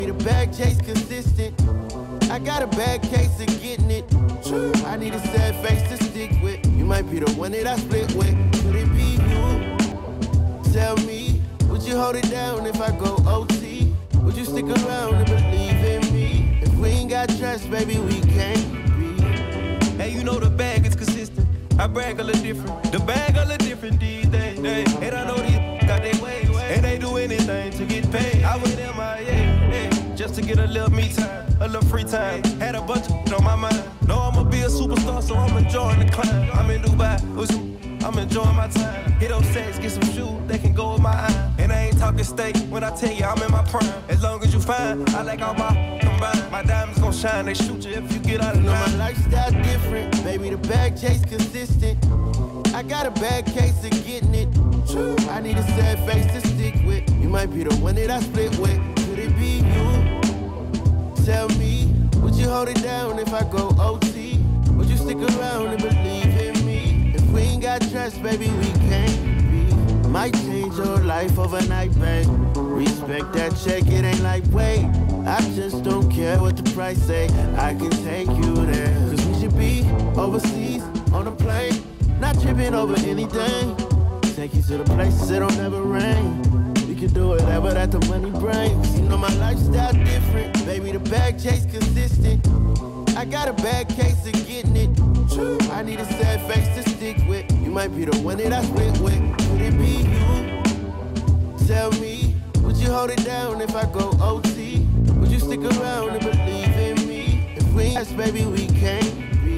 The bag chase consistent. I got a bad case of getting it. I need a sad face to stick with. You might be the one that I split with. Could it be you? Tell me, would you hold it down if I go OT? Would you stick around and believe in me? If we ain't got trust, baby, we can't be. Hey, you know the bag is consistent. I brag a little different. The bag a little different these days. And I know these got their ways. And they do anything to get paid. I was MIA, just to get a little me time, a little free time. Had a bunch of on my mind. Know I'ma be a superstar, so I'm enjoying the climb. I'm in Dubai, I'm enjoying my time. Hit those sets, get some shoes, they can go with my eye. And I ain't talking steak when I tell you I'm in my prime. As long as you fine, I like all my combined. My diamonds gon' shine, they shoot you if you get out of line. My lifestyle different, baby, the bag chase consistent. I got a bad case of getting it. I need a sad face to stick with. You might be the one that I split with. Could it be you? Tell me, would you hold it down if I go OT? Would you stick around and believe in me? If we ain't got trust, baby, we can't be. Might change your life overnight, babe. Respect that check, it ain't like wait. I just don't care what the price say. I can take you there. Cause we should be overseas on a plane. Not tripping over anything. Take you to the places that don't ever rain. We can do whatever that the money brings. You know my lifestyle different. Baby, the bag chase consistent. I got a bad case of getting it. I need a sad face to stick with. You might be the one that I split with. Could it be you? Tell me, would you hold it down if I go OT? Would you stick around and believe in me? If we ain't, baby, we can't.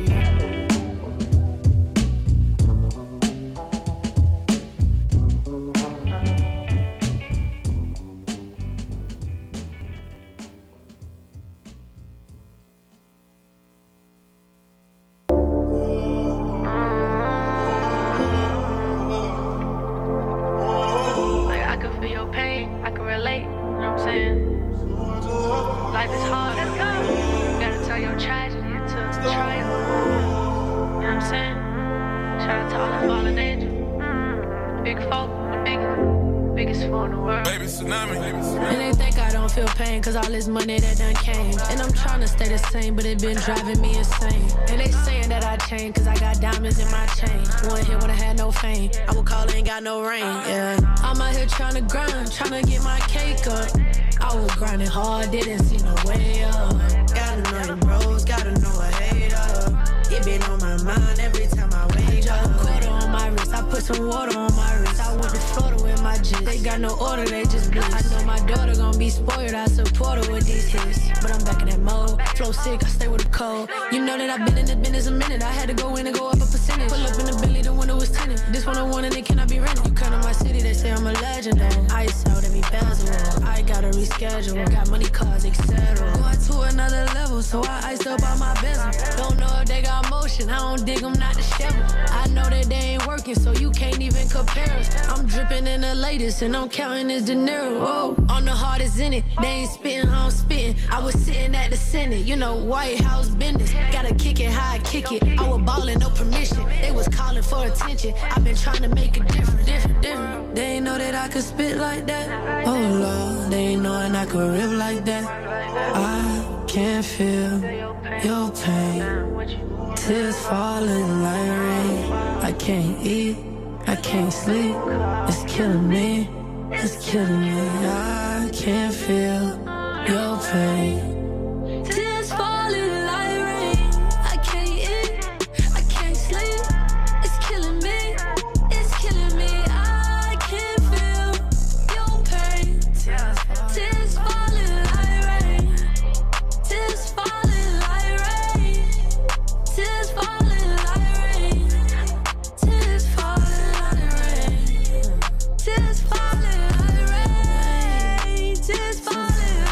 But it been driving me insane. And they saying that I changed cause I got diamonds in my chain. One hit when I had no fame. I would call it ain't got no rain, yeah. I'm out here trying to grind, trying to get my cake up. I was grinding hard, didn't see no way up. Gotta know your bros, gotta know a hater. It been on my mind every time I wake up. A quarter on my wrist, I put some water on my wrist. I went to Florida with my jits. They got no order, they just bliss. I know my daughter gon' be spoiled, I support her with these hits. But I'm back in that mode, flow sick, I stay with the cold. You know that I've been in the business a minute. I had to go in and go up a percentage. Pull up in the Bentley, the window was tinted. This one I want and it cannot be rented. You come to my city, they say I'm a legend though. Ice out every bezel. I gotta reschedule, got money, cars, etc. Going to another level, so I iced up all my bezel. Don't know if they got motion, I don't dig them, not the shovel. I know that they ain't working, so you can't even compare us. I'm dripping in the latest, and I'm counting this dinero. Whoa, on the hardest in it, they ain't spitting how I'm spitting. I was sitting at the Senate, you know, White House business. Gotta kick it how I kick it. I was ballin', no permission. They was calling for attention. I've been trying to make a difference. They ain't know that I could spit like that. Oh Lord, they ain't knowing I could rip like that. I can't feel your pain. Tears falling like rain. I can't eat, I can't sleep. It's killing me, it's killing me. I can't feel your pain. Tears falling like rain. I can't eat, I can't sleep. It's killing me, it's killing me. I can't feel your pain. Tears falling like rain. Tears falling like rain. Tears falling like rain. Tears falling like rain. Tears falling like rain. Tears falling.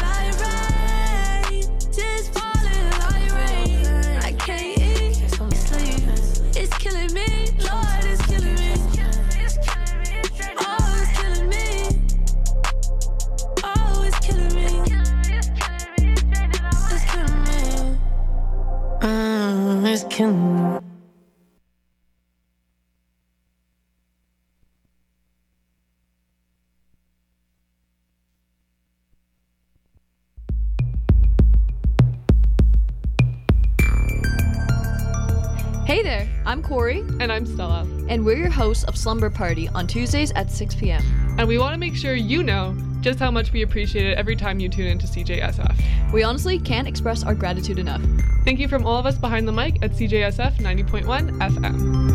Hey there, I'm Corey. And I'm Stella. And we're your hosts of Slumber Party on Tuesdays at 6 p.m. And we want to make sure you know just how much we appreciate it every time you tune into CJSF. We honestly can't express our gratitude enough. Thank you from all of us behind the mic at CJSF 90.1 FM.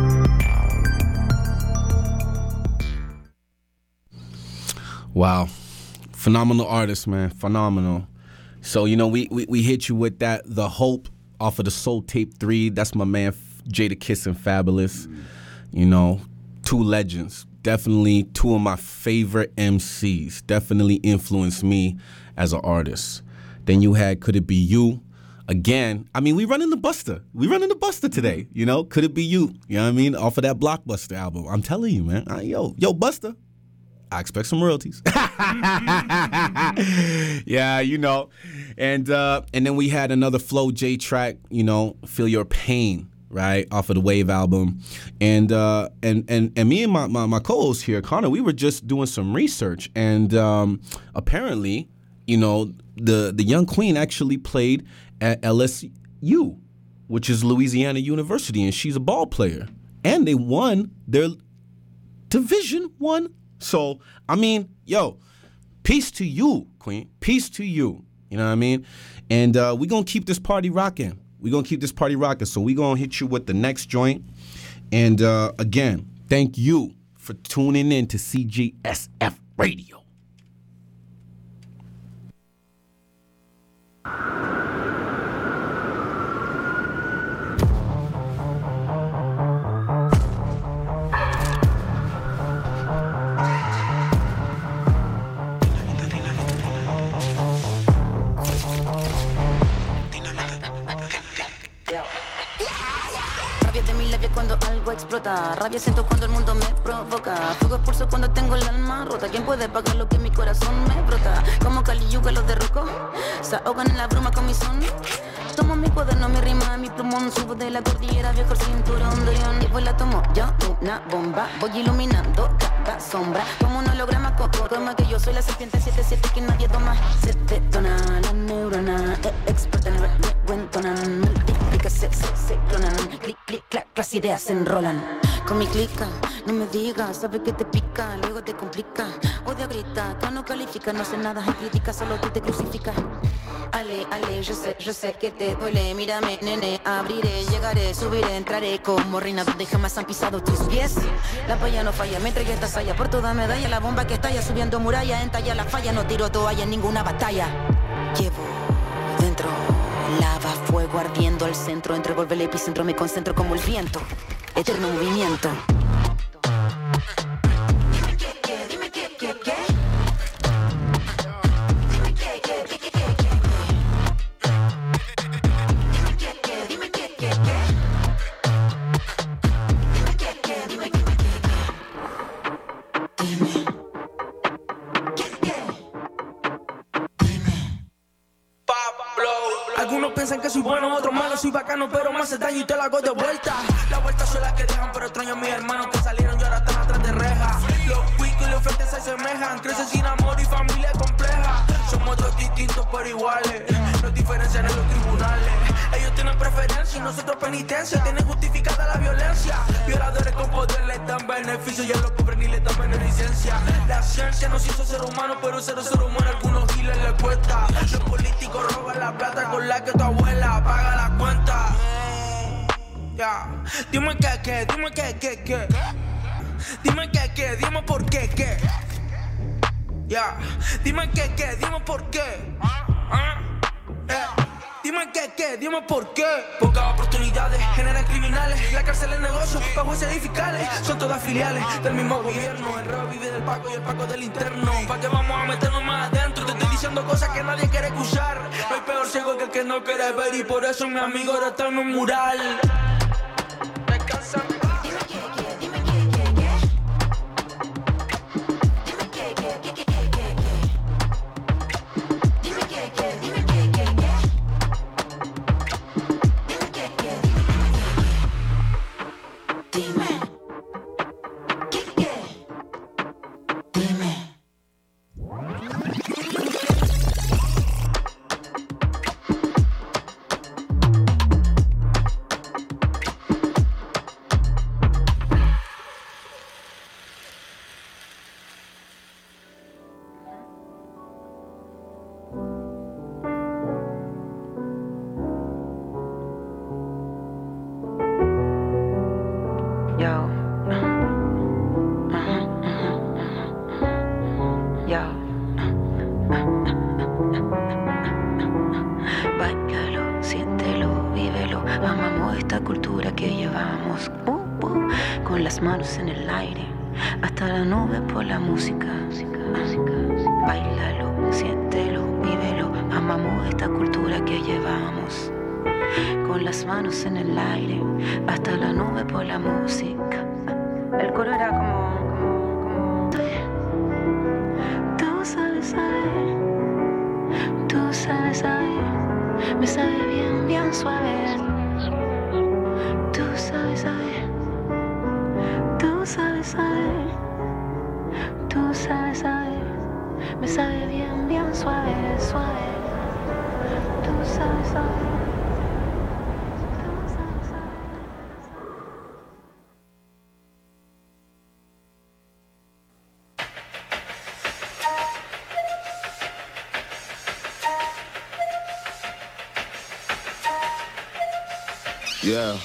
Wow. Phenomenal artist, man. Phenomenal. So, you know, we hit you with that, The Hope, off of the Soul Tape 3. That's my man, Jadakiss and Fabulous. You know, two legends. Definitely two of my favorite MCs. Definitely influenced me as an artist. Then you had Could It Be You? Again, I mean, we running the Buster. We running the Buster today, you know? Could It Be You? You know what I mean? Off of that Blockbuster album. I'm telling you, man. Yo, Buster. I expect some royalties. Yeah, you know. And then we had another Flo J track, you know, Feel Your Pain, right, off of the Wave album. And me and my co-host here, Connor, we were just doing some research. And apparently, you know, the young queen actually played at LSU, which is Louisiana University, and she's a ball player. And they won their Division I. So, I mean, yo, peace to you, Queen. Peace to you. You know what I mean? And we're going to keep this party rocking. So we're going to hit you with the next joint. And again, thank you for tuning in to CJSF Radio. Cuando algo explota, rabia siento cuando el mundo me provoca. Fuego expulso cuando tengo el alma rota. ¿Quién puede pagar lo que mi corazón me brota? Como Kali Yuga los derroco, se ahogan en la bruma con mi son. Tomo mi cuaderno, mi rima, mi plumón. Subo de la cordillera, viajo el cinturón de Orión. Y pues la tomo yo, una bomba. Voy iluminando cada sombra. Como un holograma, como que yo soy la serpiente 77 que nadie toma. Se detona la neurona, experta en recuentonan. Multiplica, se clonan. Clic, clic, clac, las ideas se enrolan. Con mi clica, no me digas, sabe que te pica, luego te complica. Odia grita, que no califica, no sé nada, critica, solo tú te crucificas. Ale, yo sé que te duele, mírame, nene, abriré, llegaré, subiré, entraré como reina donde jamás han pisado tus pies. La paya no falla, me entregué esta saya por toda medalla, la bomba que estalla subiendo muralla, entalla la falla, no tiro toalla en ninguna batalla. Llevo dentro lava, fuego ardiendo al centro, entre volver el epicentro me concentro como el viento, eterno movimiento. Dime qué. Algunos piensan que soy bueno, otros malos, soy bacano, pero me hace daño y te la hago de vuelta. La vuelta son las que dejan, pero extraño a mis hermanos que salieron y ahora están atrás de rejas. Los cuicos y los frentes se asemejan, crecen sin amor y familia compleja. Somos dos distintos pero iguales, nos diferencian en los tribunales. Ellos tienen preferencia y nosotros penitencia, tienen justificada la violencia. Violadores con poder les dan beneficios y a los pobres ni les dan beneficencia. La ciencia nos hizo ser humanos, pero ser humano a algunos giles les cuesta. Los políticos roban la plata con la que tu abuela paga la cuenta. Yeah. Dime qué. Dime qué, dime por qué. Yeah. Dime qué, dime por qué. Dime qué, dime por qué. Pocas oportunidades generan criminales. La cárcel es negocio, pa' jueces y fiscales. Son todas filiales del mismo gobierno. El rap vive del Paco y el Paco del interno. ¿Pa' qué vamos a meternos más adentro? Te estoy diciendo cosas que nadie quiere escuchar. No hay peor ciego que el que no quiere ver. Y por eso mi amigo ahora está en un mural. Descansa. amamos esta cultura que llevamos. Con las manos en el aire, hasta la nube por la música. Báilalo, siéntelo, vívelo, amamos esta cultura que llevamos. Con las manos en el aire, hasta la nube por la música. El coro era como tú sabes, me sabe bien, bien suave. Tú sabes, me sabe bien, bien suave, suave. Tú sabes, Yeah.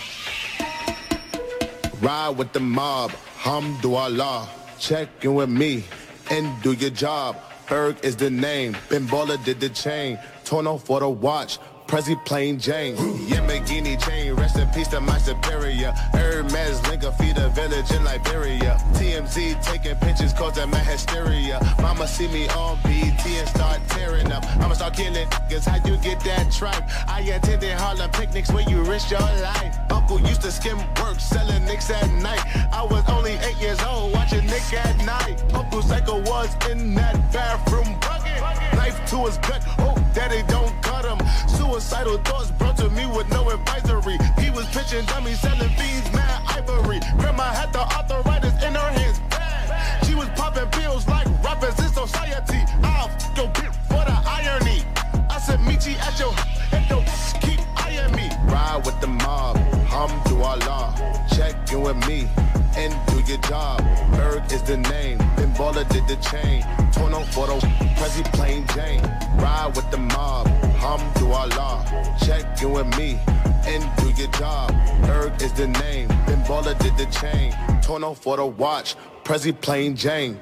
Ride with the mob, Hamdulillah. Check in with me and do your job. Berg is the name, Ben Baller did the chain. Tono for the watch, Prezi plain Jane. Yamagini chain, rest in peace to my superior. Hermes Linka feed a village in Liberia. TMZ taking pictures causing my hysteria. Mama see me on BT and start tearing up. I'ma start killing niggas, how you get that tripe? I attended Harlem picnics where you risk your life. Uncle used to skim work, selling nicks at night. I was only 8 years old, watching Nick at night. Uncle Psycho was in that bathroom bucket. Knife to his gut, oh daddy don't cut him. Suicidal thoughts brought to me with no advisory. He was pitching dummies, selling fiends, mad ivory. Grandma had the arthritis in her hands, bad. She was popping pills like rappers in society. I'll f*** your bitch for the irony. I said meet you at your and don't keep eyeing me. Ride with the mob, Hamdulillah. Check in with me and do your job. Berg is the name, Ben Baller did the chain. Tono for the Prezi plain Jane. Ride with the mob, Hamdulillah. Check in with me and do your job. Berg is the name, Ben Baller did the chain. Tono for the watch, Prezi plain Jane.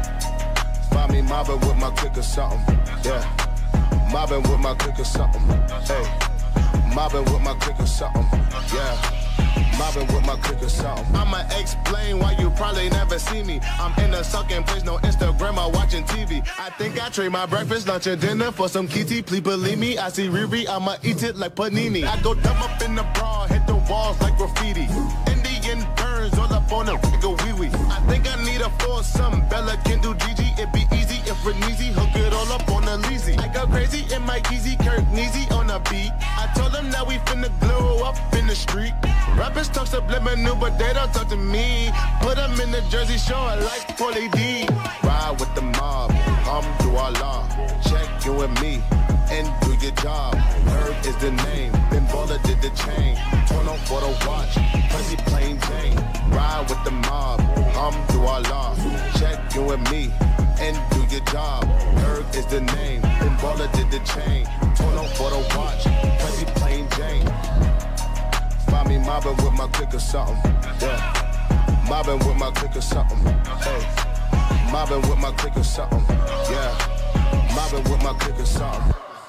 Find me mobbing with my click or something, yeah. Mobbing with my click or something, hey. Mobbing with my click or something, yeah. Mobbing with my click or something. I'ma explain why you probably never see me. I'm in a sucking place, no Instagram or watching TV. I think I trade my breakfast, lunch, and dinner for some kitty. Please believe me, I see Riri, I'ma eat it like panini. I go dumb up in the bra, hit the walls like graffiti. Indian burns all up on a nigga wee-wee. I think I need a foursome, Bella can do Gigi. It be easy if Reneezy, hook it all up on a Leezy. I go crazy in my Easy, Kirk Neezy on a beat. I told them that we finna glow up in the street. Rappers talk subliminal, but they don't talk to me. Put them in the Jersey Shore like Pauly D. Ride with the mob, Hamdulillah. Check in with me and do your job. Herb is the name, Ben Baller did the chain. Tono for the watch, Prezi plain Jane. Ride with the mob, Hamdulillah. Check in with me and do your job. Herb is the name, Ben Baller did the chain. Tono for the watch, Prezi plain Jane. Find me mobbing with my click or something, yeah. Mobbing with my click or something, hey. Mobbing with my click or something, yeah. Mobbing with my click or something.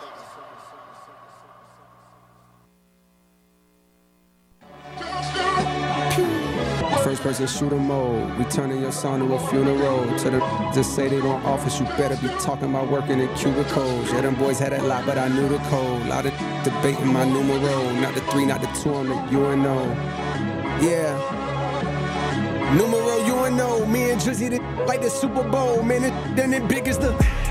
First person shooter mode, we turning your son to a funeral. To the just say they don't office, you better be talking about working in cubicles. Yeah, them boys had a lot, but I knew the code. Lot of debating my numero, not the 3, not the 2 on the UNO. Yeah, numero UNO. Me and Drizzy did like the Super Bowl, man. Then it big as the.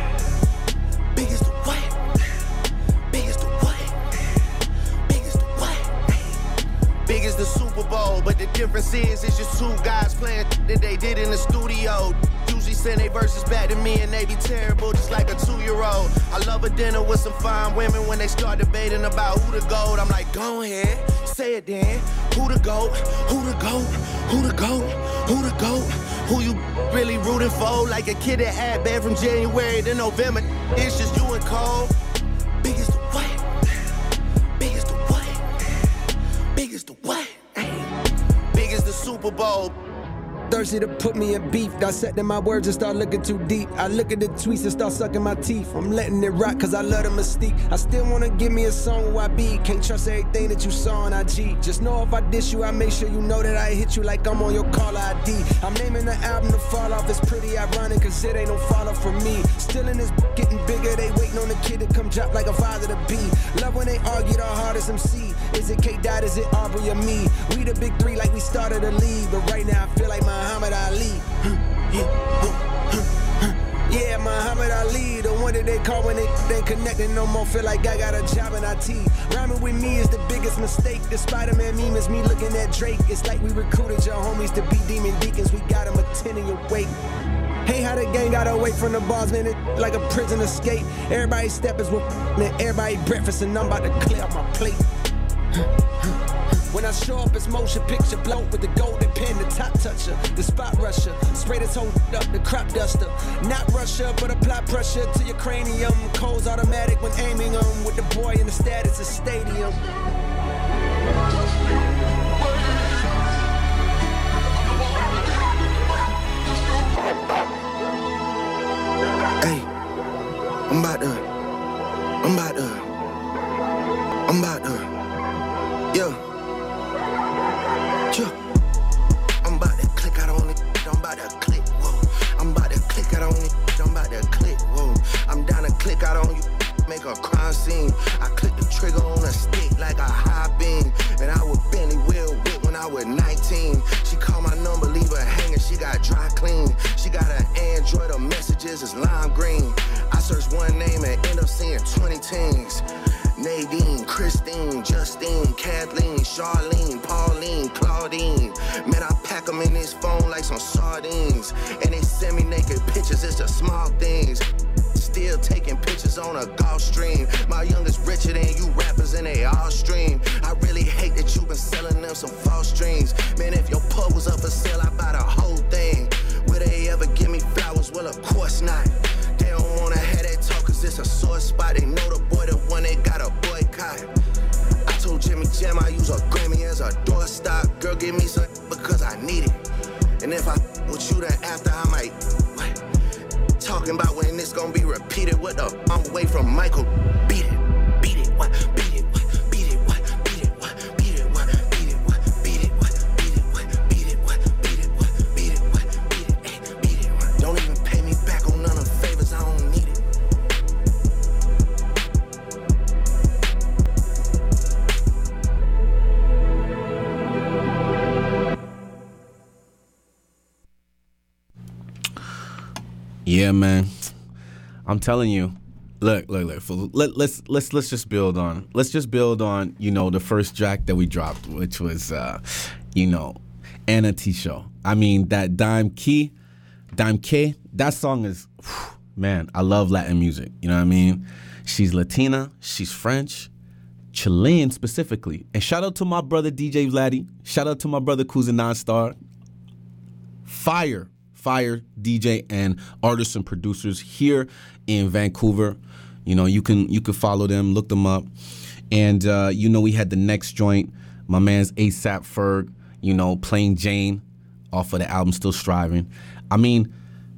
The Super Bowl, but the difference is it's just two guys playing that they did in the studio. Usually send they verses back to me and they be terrible, just like a 2-year-old. I love a dinner with some fine women when they start debating about who the GOAT. I'm like, go ahead, say it then. Who the GOAT? Who the GOAT? Who the GOAT? Who the GOAT? Who you really rooting for? Like a kid that had bad from January to November. It's just you and Cole. Biggest the what? Biggest the what? Biggest the what? Big as the Super Bowl. thirsty to put me in beef. Dissecting my words and start looking too deep. I look at the tweets and start sucking my teeth. I'm letting it rock cause I love the mystique. I still wanna give me a song where I be. Can't trust everything that you saw on IG. Just know if I diss you, I make sure you know that I hit you like I'm on your caller ID. I'm naming the album to fall off. It's pretty ironic cause it ain't no fall off for me. Still in this getting bigger. They waiting on the kid to come drop like a father to be. Love when they argue the hardest MC. Is it K-Dot, is it Aubrey or me? We the big three like we started a league. But right now I feel like Muhammad Ali. Yeah, Muhammad Ali, the one that they call when they ain't connecting no more. Feel like I got a job in IT. Rhyming with me is the biggest mistake. The Spider-Man meme is me looking at Drake. It's like we recruited your homies to be demon deacons. We got them attending your wake. Hey, how the gang got away from the bars, man, it like a prison escape. Everybody steppers with and everybody breakfast, and I'm about to clear up my plate. When I show up, it's motion picture blow with the golden pen, the top toucher, the spot rusher, spray this whole up, the crop duster. Not Russia, but apply pressure to your cranium. Cold's automatic when aiming them with the boy in the status of stadium. Hey, I'm about to, yeah. I'm about to click out on it, I'm about to click, whoa. I'm about to click out on it, I'm about to click, whoa. I'm down to click out on you, make a crime scene. I click the trigger on a stick like a high beam. And I would Bentley Will whip when I was 19. She called my number, leave her hanging, she got dry clean. She got an Android, her messages is lime green. I search one name and end up seeing 20 teens. Nadine, Christine, Justine, Kathleen, Charlene, Pauline, Claudine. Man, I pack them in this phone like some sardines. And they send me naked pictures, it's the small things. Still taking pictures on a golf stream. My youngest richer than you rappers and they all stream. I really hate that you've been selling them some false dreams. Man, if your pub was up for sale, I'd buy the whole thing. Will they ever give me flowers? Well, of course not. They don't wanna have that talk cause it's a sore spot. They know the boy, the one they got a boycott. I told Jimmy Jam I use a Grammy as a doorstop. Girl, give me some because I need it. And if I with you then after I might what? Talking about when this gonna be repeated. What the I'm away from Michael. Beat it, beat it, what? Beat it, what? Beat it, what? Beat it, what? Beat it, what? Beat it, what? Beat it, what? Beat it, what? Beat it, what? Beat it, what? Beat it, what? Beat it, ay, beat it, what? Don't even pay me back on none of the favors, I don't need it. Yeah, man. I'm telling you. Look. Let's just build on. Let's just build on, the first track that we dropped, which was, Anna T Show. I mean, that Dime K, that song is, man, I love Latin music. You know what I mean? She's Latina, she's French, Chilean specifically. And shout out to my brother DJ Vladdy. Shout out to my brother Kuz and Non-Star. Fire DJ and artists and producers here in Vancouver. You can follow them, look them up. And we had the next joint, my man's ASAP Ferg, Plain Jane off of the album Still Striving. I mean,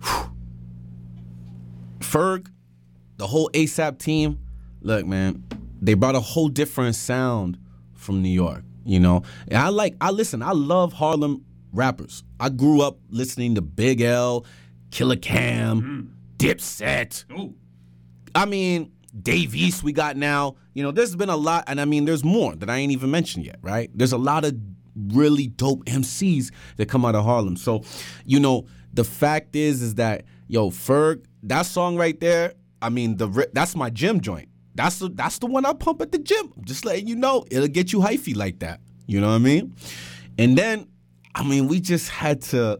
Ferg, the whole ASAP team, look, man, they brought a whole different sound from New York, And I love Harlem rappers. I grew up listening to Big L, Killer Cam, Dipset. Ooh. I mean, Dave East we got now. There's been a lot, and I mean, there's more that I ain't even mentioned yet, right? There's a lot of really dope MCs that come out of Harlem. So, the fact is that, Ferg, that song right there, I mean, that's my gym joint. That's the one I pump at the gym. Just letting you know, it'll get you hyphy like that. You know what I mean? And then, I mean, we had to.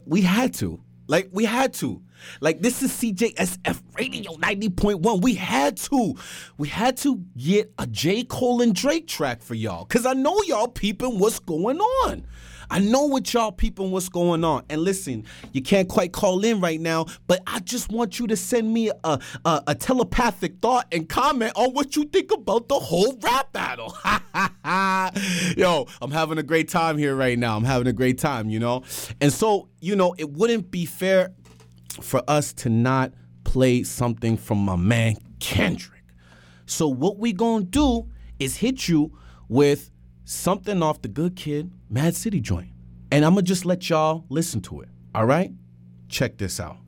Like, this is CJSF Radio 90.1. We had to get a J. Cole and Drake track for y'all. Because I know y'all peeping what's going on. I know what y'all peeping what's going on. And listen, you can't quite call in right now, but I just want you to send me a telepathic thought and comment on what you think about the whole rap battle. Yo, I'm having a great time here right now. I'm having a great time, you know? And so, you know, it wouldn't be fair for us to not play something from my man Kendrick. So what we gonna do is hit you with something off the Good Kid, Mad City joint. And I'm gonna just let y'all listen to it, all right? Check this out.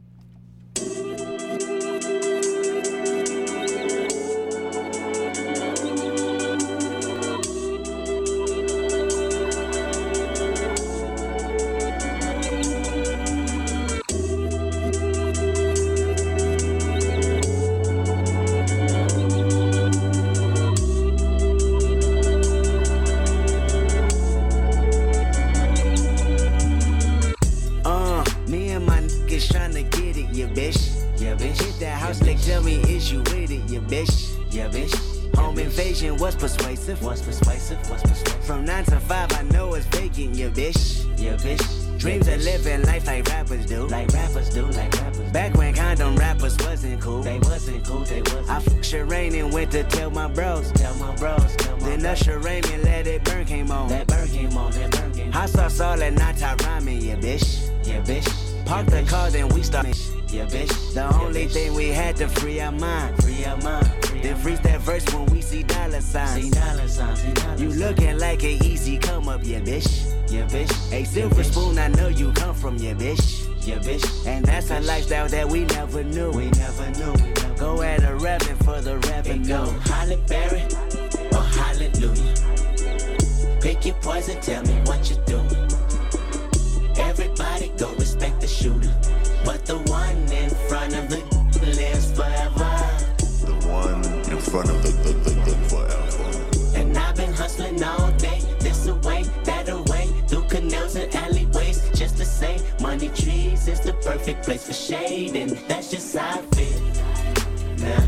What's persuasive? From 9 to 5, I know it's vacant, yeah, bitch. Dreams of living life like rappers do. Back when condom rappers wasn't cool. They wasn't. I fucked Shireen and went to tell my bros. Then Usher Raymond Let It Burn came on. Hot sauce all that nighttime rhyming, yeah, bitch. Parked the car, then we started. Yeah, bitch. The only thing we had to free our mind. Then freeze that verse when we see dollar signs. You looking like an easy come up, yeah, bitch. A silver spoon, I know you come from, yeah, bitch. And that's a lifestyle that we never knew. Go at a revenue for the revenue. Go Halle Berry or Hallelujah. Pick your poison, tell me what you do. Everybody go respect the shooter, but the one in front of the lives forever. The one in front of the forever. And I've been hustling all day, this away, that away, through canals and alleyways, just to say money trees is the perfect place for shade, and that's just how I feel. Nah,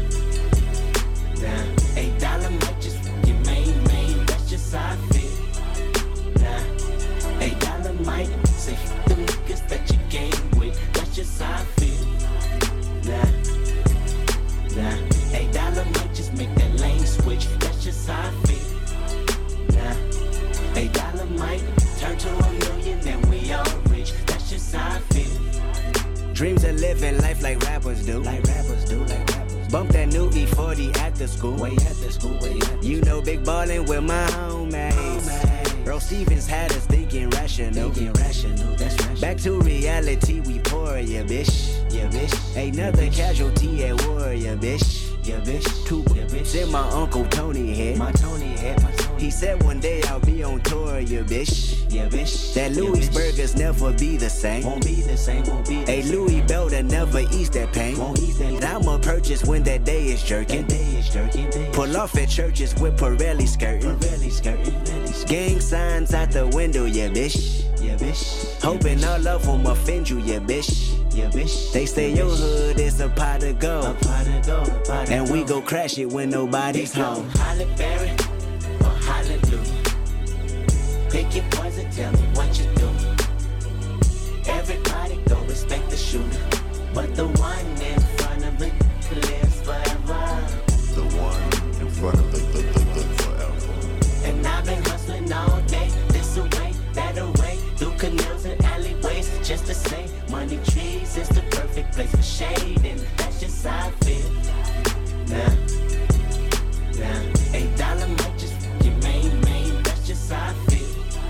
$8 might just get main, that's just how I feel. Nah, $8 might say the niggas that you game with, that's just how I feel. Nah, $8 might just make that lane switch, that's just how I feel. Nah, $8 might turn to $1 million and we all rich, that's just how I feel. Dreams of living life like rappers do. Bump that new E40 at the school. You know big ballin' with my homies. Bro Stevens had us thinking rational. That's rational. Back to reality, we pour, yeah, bitch. Another casualty at war, yeah, bitch. 2 whips in my Uncle Tony head. He said one day I'll be on tour, yeah, bitch. That Louis burgers never be the same. Won't be the same. A Louis Belder never ease that pain. I'ma purchase when that day is jerking. Pull off at churches with Pirelli skirting. Gang signs out the window, yeah, bitch. Hoping all of them offend you, yeah, bitch. They say your hood is a pot of gold. And we go crash it when nobody's home. Halle Berry or Hallelujah. Pick your poison, tell me what you do. Everybody go respect the shooter, but the one in front of it lives forever. The one in front of the forever. And I've been hustling all day, this away, that away, through canals and alleyways, just to say money trees is the perfect place for shade, and that's just how I feel. Nah, $8 might just get main, that's just how I feel.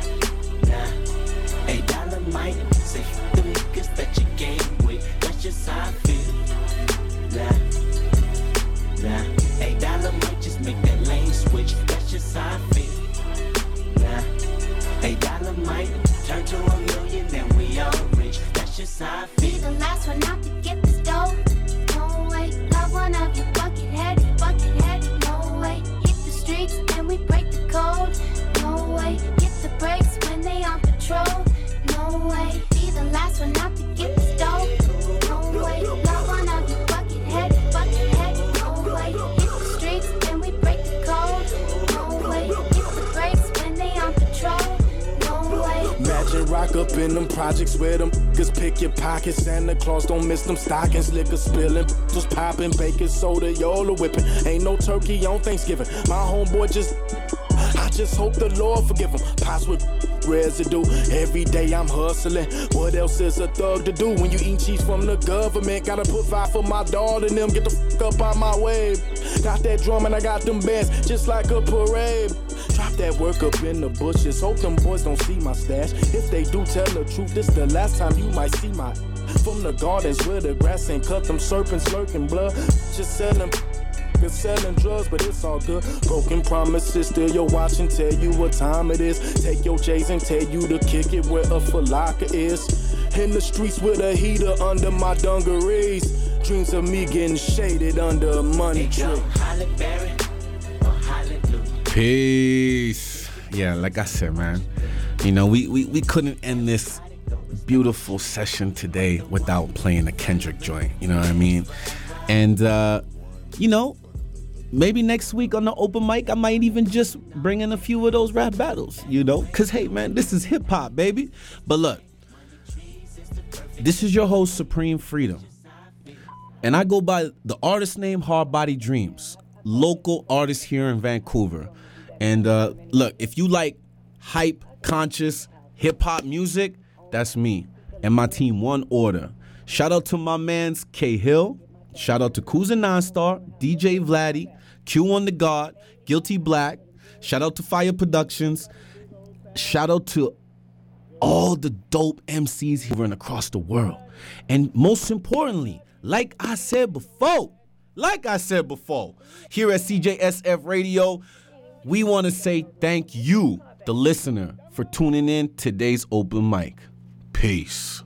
Nah, $8 might say the niggas that you game with, that's just how I feel. Nah, $8 might just make that lane switch, that's just how I feel. Nah, $8 might turn to $1 million and we all rich, that's just how I feel. Be the last one out to get the stove. up in them projects where them niggas pick your pockets. Santa Claus don't miss them stockings. Liquor spilling, was popping, baking soda, Yola whipping. Ain't no turkey on Thanksgiving. My homeboy I just hope the Lord forgive him. Pops with residue. Every day I'm hustling. What else is a thug to do when you eat cheese from the government? Gotta put five for my dog and them. Get the fuck up out my way. Got that drum and I got them bands just like a parade. Drop that work up in the bushes. Hope them boys don't see my stash. If they do, tell the truth. This the last time you might see my. From the gardens where the grass ain't cut, them serpents lurking blood. Just selling drugs, but it's all good. Broken promises, still your watch and tell you what time it is. Take your J's and tell you to kick it where a falaka is. In the streets with a heater under my dungarees. Dreams of me getting shaded under a money tree. Peace. Yeah, like I said, man, you know, we couldn't end this beautiful session today without playing a Kendrick joint. You know what I mean? And, you know, maybe next week on the open mic, I might even just bring in a few of those rap battles, you know? Because, hey, man, this is hip-hop, baby. But look, this is your host, Supreme Freedom. And I go by the artist name Hard Body Dreams, local artist here in Vancouver. And look, if you like hype, conscious, hip-hop music, that's me and my team One Order. Shout out to my mans K Hill. Shout out to Kuz and Nonstar, DJ Vladdy, Q on the Guard, Guilty Black. Shout out to Fire Productions. Shout out to all the dope MCs here and across the world. And most importantly, like I said before, here at CJSF Radio, we want to say thank you, the listener, for tuning in today's open mic. Peace.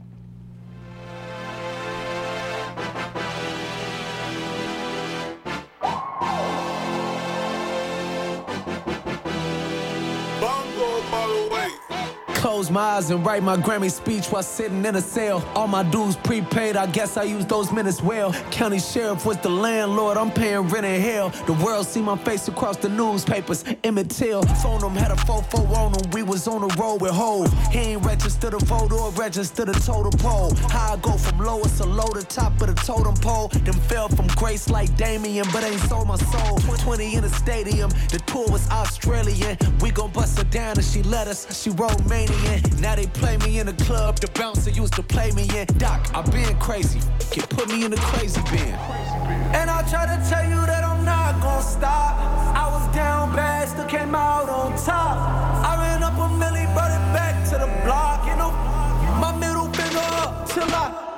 Close my eyes and write my Grammy speech while sitting in a cell. All my dues prepaid, I guess I used those minutes well. County sheriff was the landlord, I'm paying rent in hell. The world see my face across the newspapers. Emmett Till, phone them, had a 4-4 on them. We was on the road with Hov. He ain't registered a vote or registered a total poll. How I go from lowest to low to top of the totem pole. Them fell from grace like Damien, but ain't sold my soul. 20 in the stadium, the tour was Australian. We gon' bust her down and she let us, she Romanian. Now they play me in the club, the bouncer used to play me in. Doc, I been crazy, can put me in the crazy bin. And I try to tell you that I'm not gon' stop. I was down bad, still came out on top. I ran up a milli, brought it back to the block. You know, my middle finger up till I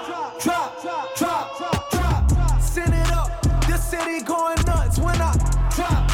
drop. Send it up, the city going nuts when I drop.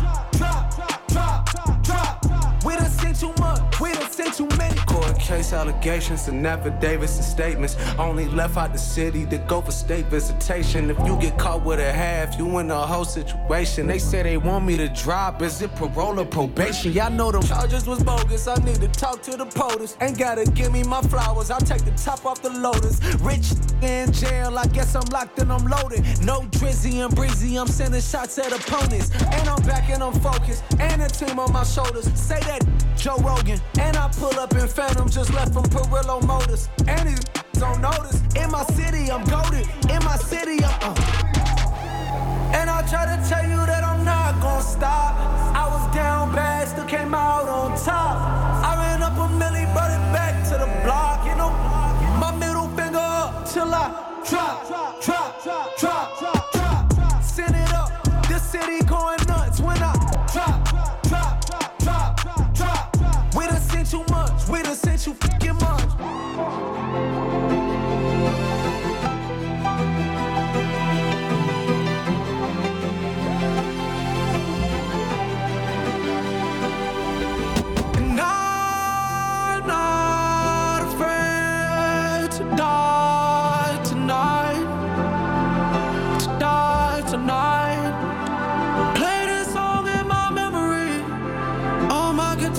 We done seen too much, we done seen too many. Court case allegations and affidavits and statements. Only left out the city to go for state visitation. If you get caught with a half, you in the whole situation. They say they want me to drop, is it parole or probation? Y'all know them charges was bogus, I need to talk to the POTUS. Ain't gotta give me my flowers, I'll take the top off the Lotus. Rich in jail, I guess I'm locked and I'm loaded. No Drizzy and Breezy, I'm sending shots at opponents. And I'm back and I'm focused, and a team on my shoulders. Say that Joe Rogan, and I pull up in Phantom, just left from Perillo Motors. And these don't notice, in my city I'm goated, in my city I'm And I try to tell you that I'm not gon' stop. I was down bad, still came out on top. I ran up a milli, brought it back to the block. You know, my middle finger up till I drop. Send it up, this city going